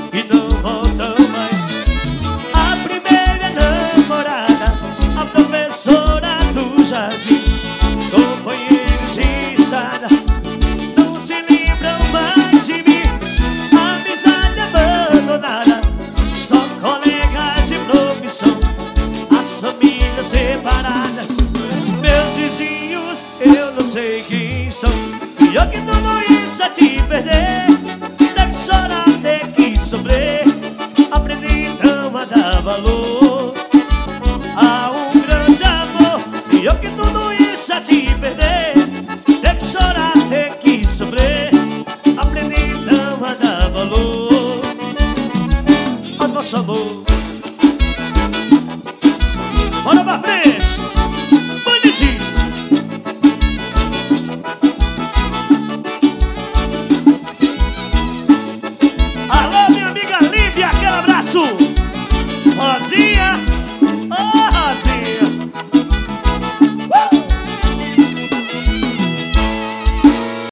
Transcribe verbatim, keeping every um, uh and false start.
e não voltam mais. A primeira namorada, a professora do jardim, companheiro de estrada, não se lembram mais de mim. Amizade abandonada, só colegas de profissão, as famílias separadas, meus vizinhos eu não sei quem são. Pior que tudo isso é te perder, ter que chorar, ter que sofrer. Aprendi então a dar valor a um grande amor. Pior que tudo isso é te perder, ter que chorar, ter que sofrer. Aprendi então a dar valor ao nosso amor. Bora pra frente, bonitinho. Alô, minha amiga Lívia, aquele abraço.